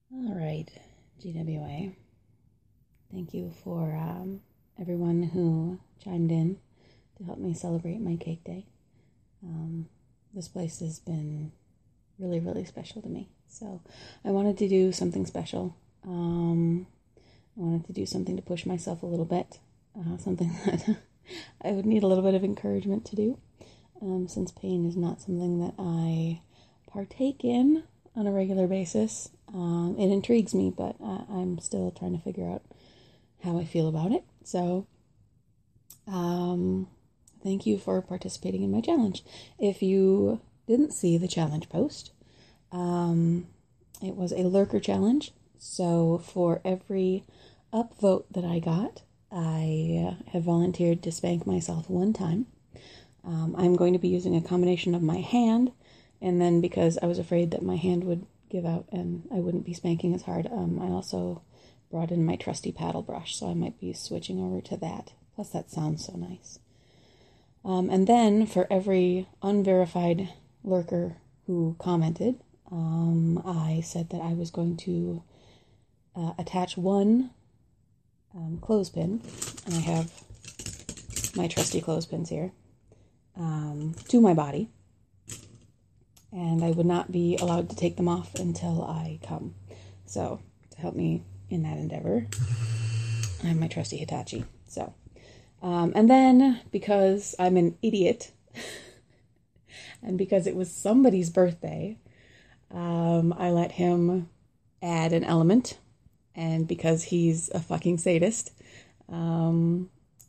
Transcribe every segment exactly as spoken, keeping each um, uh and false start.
All right, G W A. Thank you for um, everyone who chimed in to help me celebrate my cake day. Um, this place has been really, really special to me. So I wanted to do something special. Um, I wanted to do something to push myself a little bit. Uh, something that I would need a little bit of encouragement to do. Um, since pain is not something that I partake in on a regular basis. Um, it intrigues me, but uh, I'm still trying to figure out how I feel about it. So, um, thank you for participating in my challenge. If you didn't see the challenge post, um, it was a lurker challenge. So for every upvote that I got, I uh, have volunteered to spank myself one time. Um, I'm going to be using a combination of my hand, and then because I was afraid that my hand would give out and I wouldn't be spanking as hard, um, I also brought in my trusty paddle brush, so I might be switching over to that. Plus, that sounds so nice. Um, and then, for every unverified lurker who commented, um, I said that I was going to uh, attach one um, clothespin, and I have my trusty clothespins here, um, to my body, and I would not be allowed to take them off until I come. So, to help me in that endeavor, I have my trusty Hitachi. So, um, and then, because I'm an idiot, and because it was somebody's birthday, um, I let him add an element, and because he's a fucking sadist, um...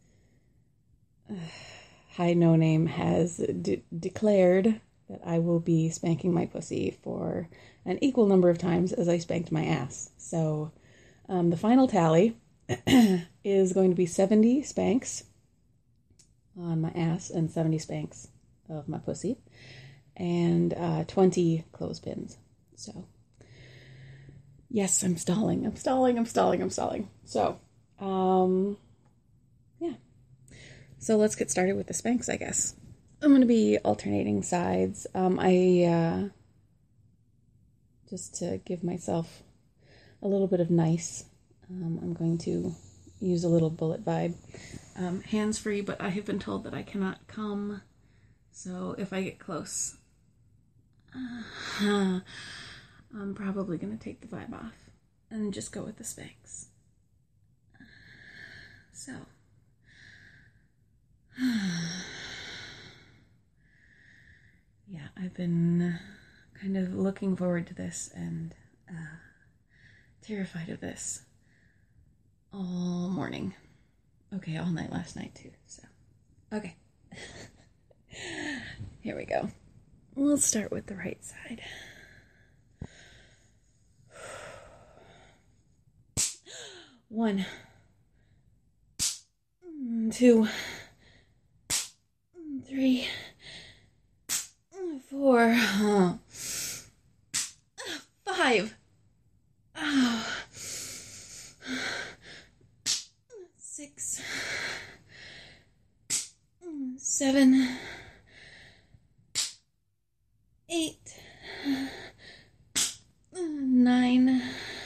Hi No Name has de- declared that I will be spanking my pussy for an equal number of times as I spanked my ass. So um, the final tally is going to be seventy spanks on my ass and seventy spanks of my pussy and uh, twenty clothespins. So yes, I'm stalling. I'm stalling. I'm stalling. I'm stalling. So um, yeah. So let's get started with the Spanx, I guess. I'm going to be alternating sides. Um, I, uh, just to give myself a little bit of nice, um, I'm going to use a little bullet vibe. Um, hands-free, but I have been told that I cannot come, so if I get close, uh, I'm probably going to take the vibe off and just go with the Spanx. So... yeah, I've been kind of looking forward to this and uh, terrified of this all morning. Okay, all night last night too, so. Okay. Here we go. We'll start with the right side. One. Two. Three. Four. Five. Six. Seven. Eight. Nine.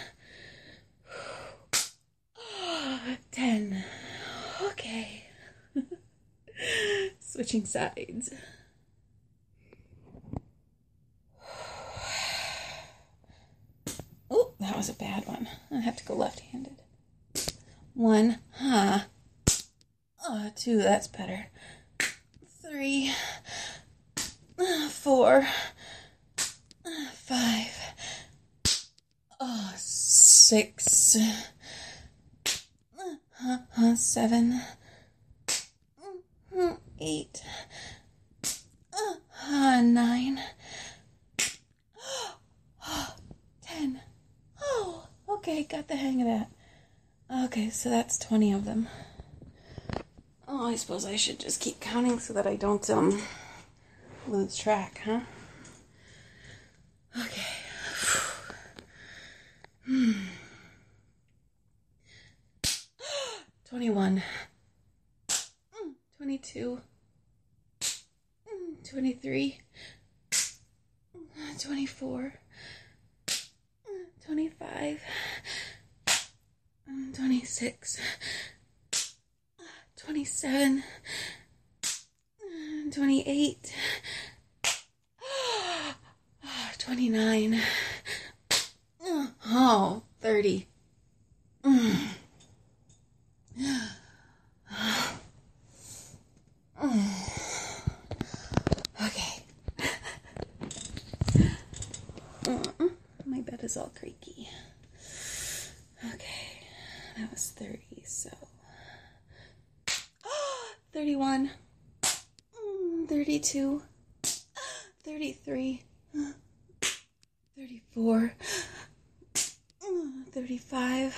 Ten. Okay. Switching sides. Oh, that was a bad one. I have to go left-handed. One, huh. Uh, two, that's better. Three, uh, four, uh, five, uh, six, uh, uh, seven, uh, eight, uh, uh, nine, ten. Oh, okay, got the hang of that. Okay, so that's twenty of them. Oh, I suppose I should just keep counting so that I don't, um, lose track, huh? Okay. Hmm. twenty-one. twenty-two. twenty-three. twenty-four. twenty-five. twenty-five, twenty-six, twenty-seven, twenty-eight, twenty-nine, oh, thirty. Okay. My bed is all creaky. Okay, that was thirty, so thirty-one, thirty-two, thirty-three, thirty-four, thirty-five,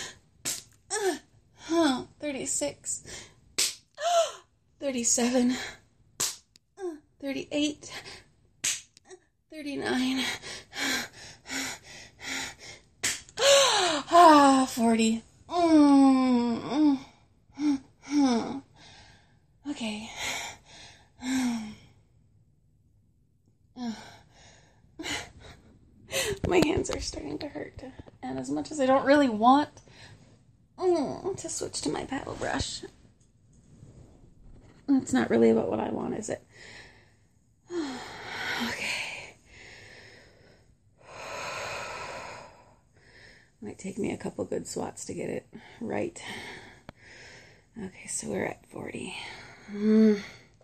thirty-six, thirty-seven, thirty-eight, thirty-nine, ah, forty. Mm, mm, mm. Okay. My hands are starting to hurt, and as much as I don't really want mm, to switch to my paddle brush, it's not really about what I want, is it? Okay. Might take me a couple good swats to get it right. Okay, so we're at forty. Mm.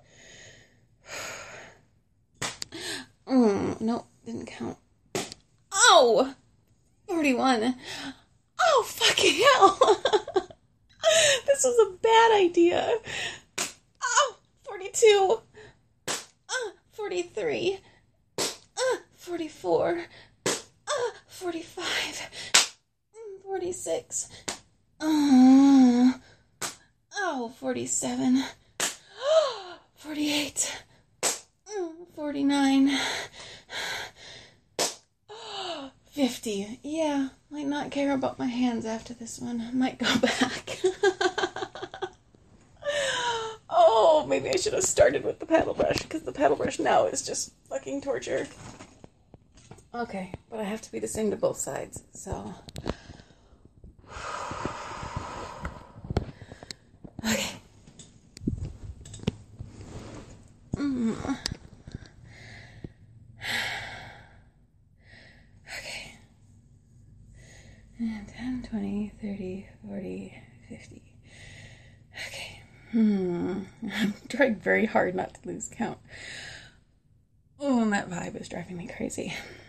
Mm, nope, didn't count. Oh! forty-one. Oh, fucking hell! This was a bad idea. Oh, forty-two. Uh, forty-three. Uh, forty-four. Uh, forty-five. forty-six. Uh, oh, forty-seven. forty-eight. forty-nine. fifty. Yeah, might not care about my hands after this one. Might go back. Oh, maybe I should have started with the paddle brush, because the paddle brush now is just fucking torture. Okay, but I have to be the same to both sides, so. Okay. Mm. Okay. And ten, twenty, thirty, forty, fifty. Okay. Hmm. I'm trying very hard not to lose count. Oh, and that vibe is driving me crazy.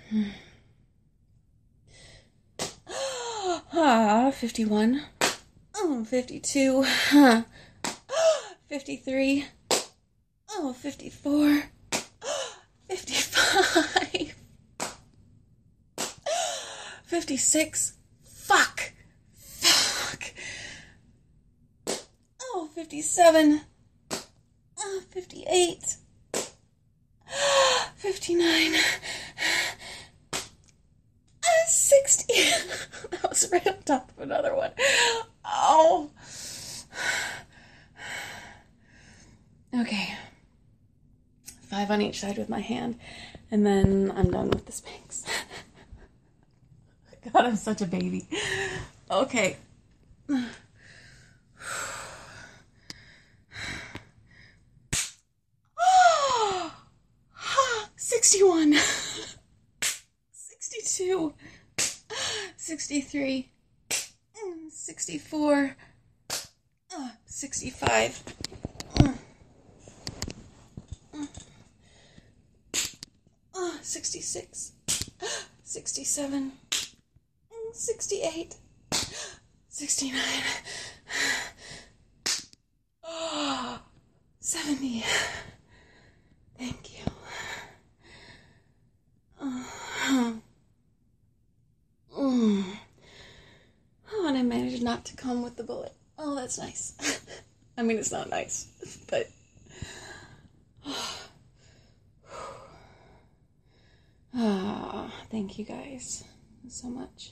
Ah, fifty-one. Oh, fifty-two. Huh. fifty-three. Oh, fifty-four. fifty-five. fifty-six. Fuck. Fuck. Oh, fifty-seven. Oh, fifty-eight. fifty-nine. sixty. That was right on top of another one. Oh. Okay. Five on each side with my hand, and then I'm done with the Spanx. God, I'm such a baby. Okay. sixty-one. sixty-two. sixty-three. sixty-four. sixty-five. sixty-six. sixty-seven. sixty-eight. sixty-nine. Oh, seventy. Thank you. Uh, mm. Oh, and I managed not to come with the bullet. Oh, that's nice. I mean, it's not nice, but... Ah, thank you guys so much.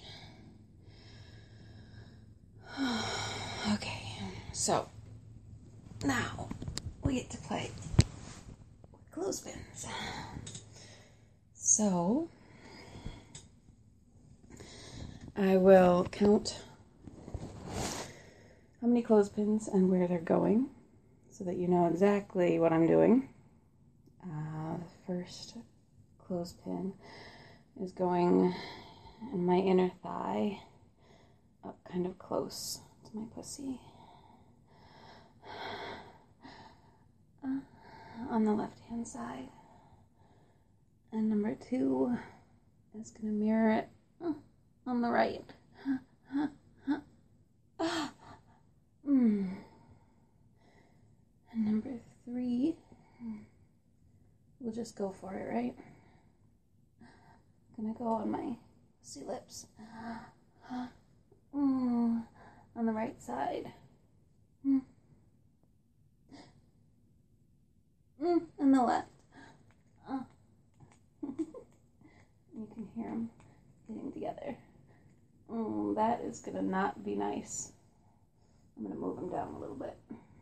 Okay, so now we get to play with clothespins. So I will count how many clothespins and where they're going so that you know exactly what I'm doing. Uh, the first clothespin is going in my inner thigh, up kind of close to my pussy. Uh, on the left-hand side. And number two is going to mirror it uh, on the right. Mm. And number three, we'll just go for it, right? Gonna go on my pussy lips. Mm. On the right side. Mm. Mm. And the left. Uh. You can hear them getting together. Mm, that is gonna not be nice. I'm gonna move them down a little bit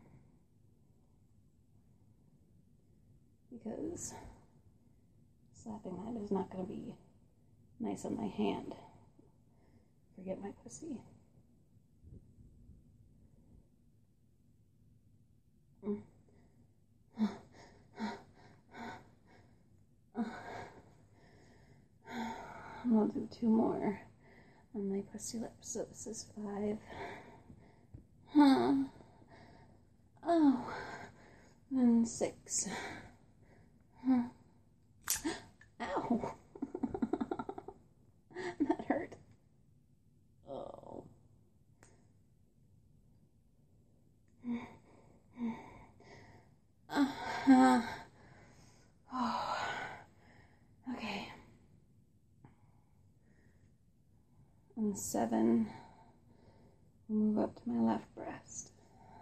because slapping that is not gonna be nice on my hand. Forget my pussy. Mm. And we'll do two more on my pussy lips. So this is five. Huh. Oh. And six. Huh. Ow. That hurt. Oh. Uh-huh. Oh. Okay. And seven. Move up to my left breast.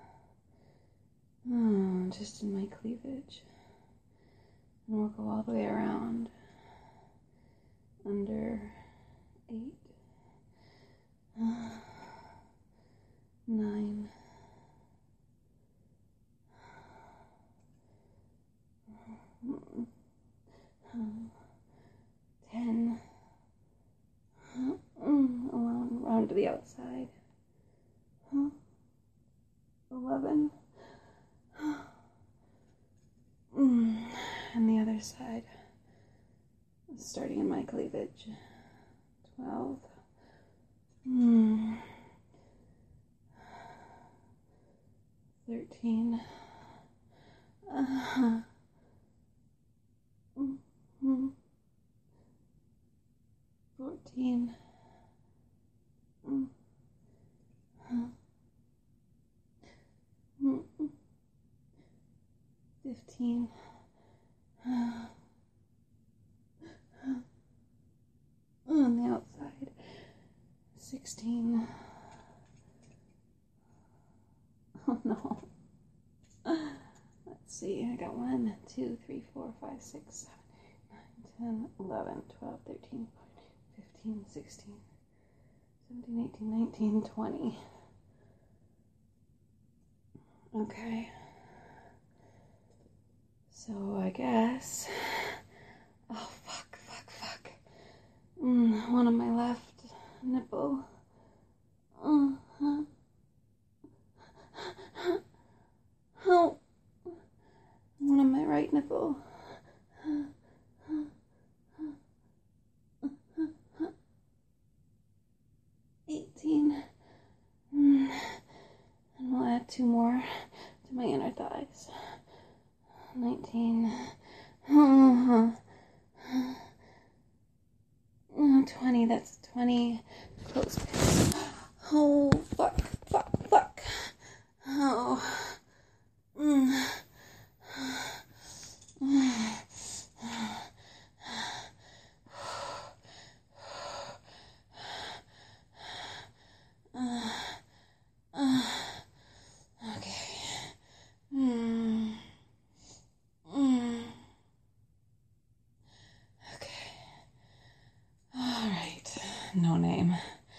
Oh, just in my cleavage. And we'll go all the way around. Under eight. Uh, nine. Ten. Around, around to the outside. Eleven. And the other side. Starting in my cleavage. Twelve. Thirteen. Uh-huh. Mm-hmm. Fourteen. Mm-hmm. Mm-hmm. Fifteen. On the outside. Sixteen. Oh no. Let's see, I got one, two, three, four, five, six, seven, eight, nine, ten, eleven, twelve, thirteen, fourteen, fifteen, sixteen, seventeen, eighteen, nineteen, twenty. Okay. So I guess, oh fuck, fuck, fuck. Mm, one on my left nipple. Uh-huh. Oh. One on my right nipple. eighteen. And we'll add two more to my inner thighs. nineteen. Uh-huh. twenty. That's twenty clothespins. Oh, fuck, fuck, fuck. Oh. Mm. Uh, uh, okay. Mm. Mm. Okay. All right. No name.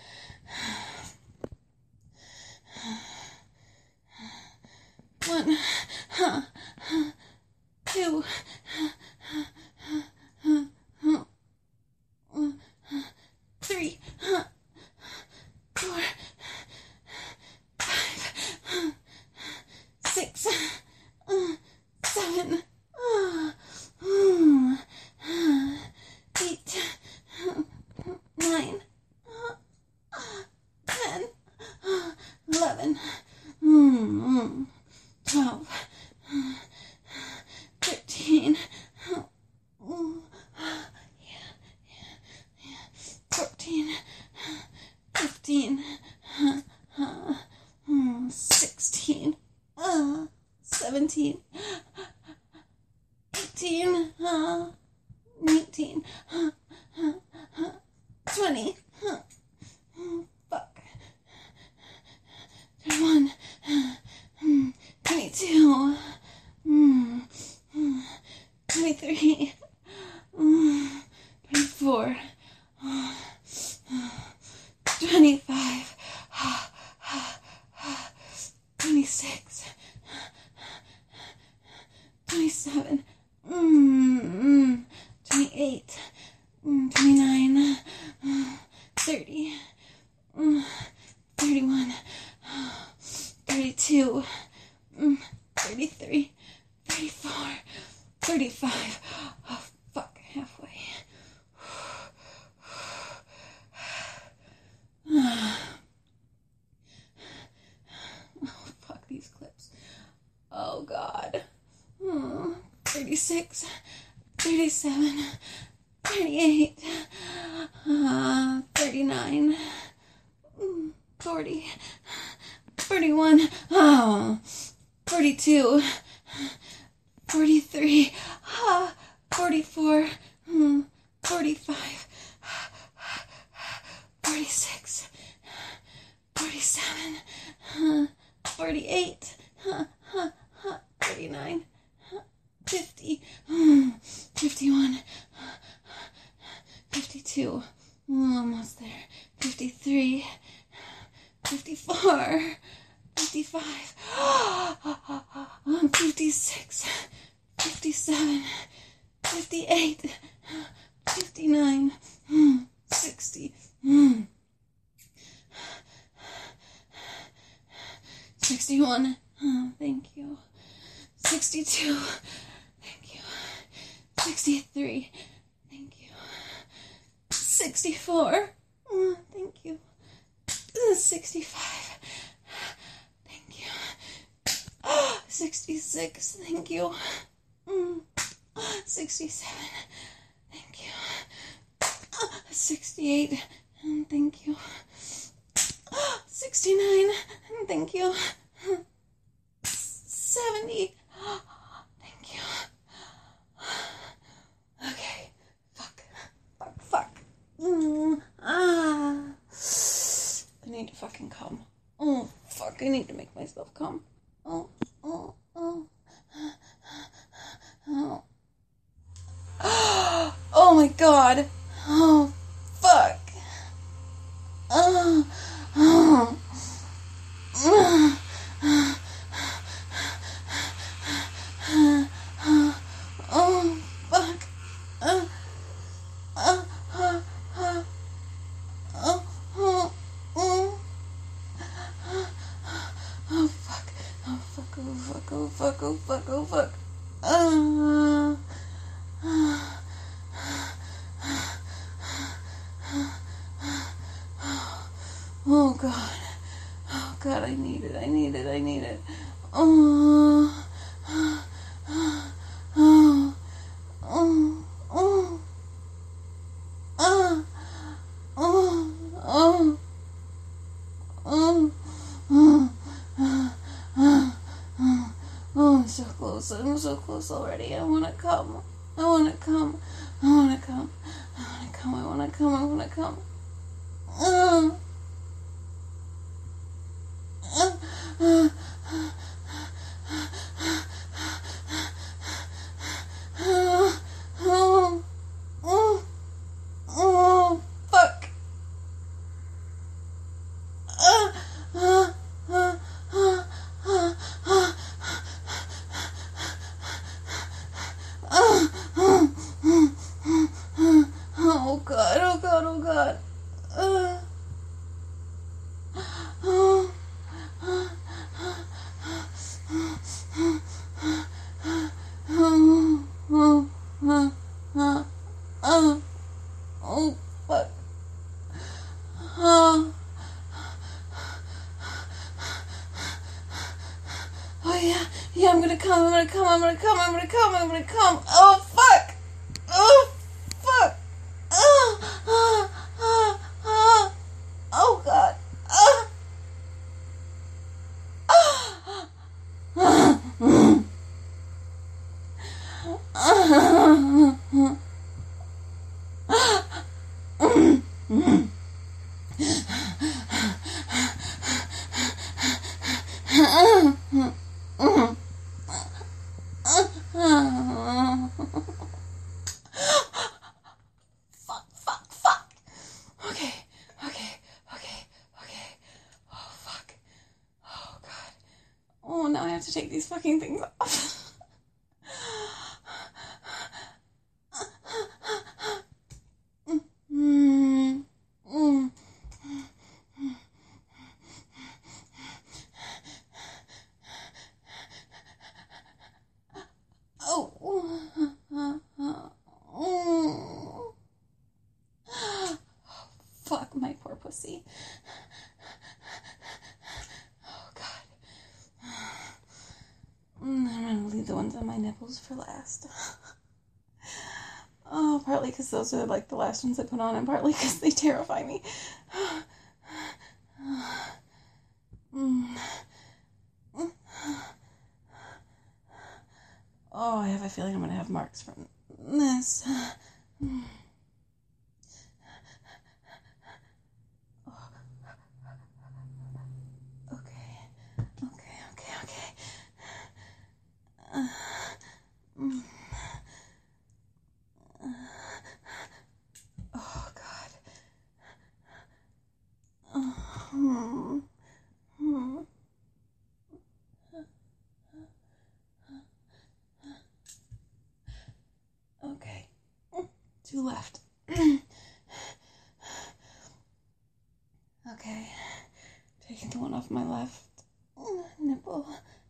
One, two, three, eleven, mm, twelve, thirteen, fourteen, fifteen, sixteen, seventeen, eighteen, nineteen, twenty, fuck, twenty-one, twenty-two, twenty-three, twenty-four, twenty-five, twenty-six, twenty-seven, twenty-eight, twenty-nine, thirty, thirty-one, thirty-two, thirty-three, thirty-four, thirty-five. Oh, fuck, halfway. Oh, fuck these clips. Oh, God. Oh, thirty-six, thirty-seven, thirty-eight, uh, thirty-nine, forty, forty-one, oh, forty-two, forty-three, uh, forty-four, forty-five, forty-six, forty-seven, forty-eight, forty-nine, fifty, fifty-one, fifty-two, almost there, fifty-three, fifty-four, fifty-five, fifty-six, fifty-seven, fifty-eight, fifty-nine, sixty, sixty-one, oh, thank you, sixty-two, thank you, sixty-three, thank you, sixty-four, oh, thank you, sixty-five, thank you, sixty-six, thank you, sixty-seven, thank you, sixty-eight, thank you, sixty-nine, thank you, seventy, thank you. Okay, fuck, fuck, fuck. Mm, ah. I need to fucking come. Oh, fuck, I need to make myself come. Oh, oh, oh. Oh. Oh my god. Oh, fuck. Oh, oh. Oh, fuck. Uh, uh, uh, uh, oh, oh, oh. Oh, fuck. Oh, fuck. Oh, fuck. Oh, fuck. Oh, fuck. Oh, fuck. Uh, oh, God. Oh, God, I need it. I need it. I need it. Oh, oh, oh, oh, oh, oh, oh, oh, oh, oh, oh, I'm so close. I'm so close already. I want to come. I want to come. I want to come. I want to come. I want to come. I want to come. Oh. Uh, uh, oh, oh, oh, oh, fuck. Uh, uh, uh, uh, uh, uh, uh, uh, oh, God, oh, God, oh, God. Uh, oh. Oh, oh, oh, oh, oh, oh, fuck. Oh, yeah, yeah, I'm gonna come, I'm gonna come, I'm gonna come, I'm gonna come, I'm gonna come. Oh, fuck. Oh, fuck. Oh, oh, oh, oh, oh God. Oh. Fuck, fuck, fuck. Okay, okay, okay, okay. Oh, fuck. Oh, God. Oh, now I have to take these fucking things off. Mm, mm. Oh. Fuck, my poor pussy. Oh, God. I'm gonna leave the ones on my nipples for last. Oh, partly because those are like the last ones I put on, and partly because they terrify me. Oh, I have a feeling I'm gonna have marks from this. Okay, okay, okay, okay. Uh, mm. Oh, God. Oh, hmm. Hmm. Okay. Two left. Okay. Taking the one off my left nipple.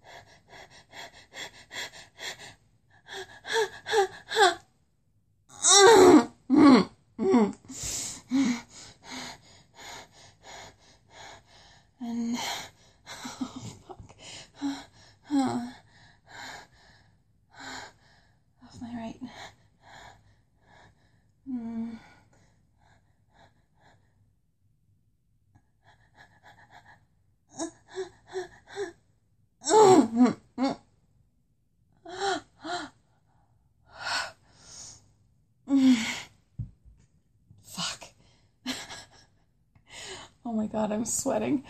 And oh, fuck. Off my right. Mm. Fuck. Oh my God, I'm sweating.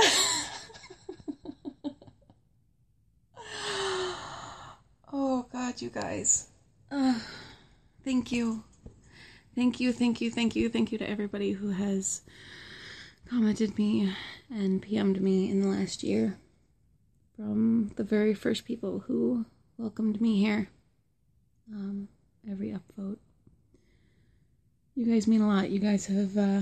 Oh God, you guys. Uh, thank you. Thank you, thank you, thank you, thank you to everybody who has commented me and P M'd me in the last year. From the very first people who welcomed me here. Um, every upvote. You guys mean a lot. You guys have, uh...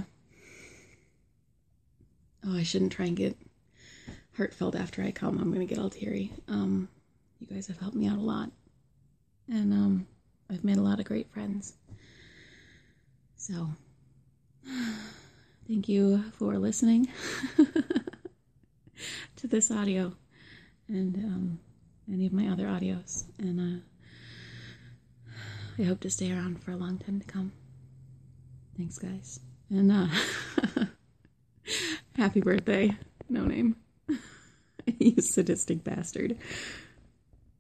oh, I shouldn't try and get heartfelt after I come. I'm gonna get all teary. Um, you guys have helped me out a lot. And, um, I've made a lot of great friends. So, thank you for listening to this audio and um, any of my other audios. And uh, I hope to stay around for a long time to come. Thanks, guys. And uh, happy birthday, No Name. You sadistic bastard.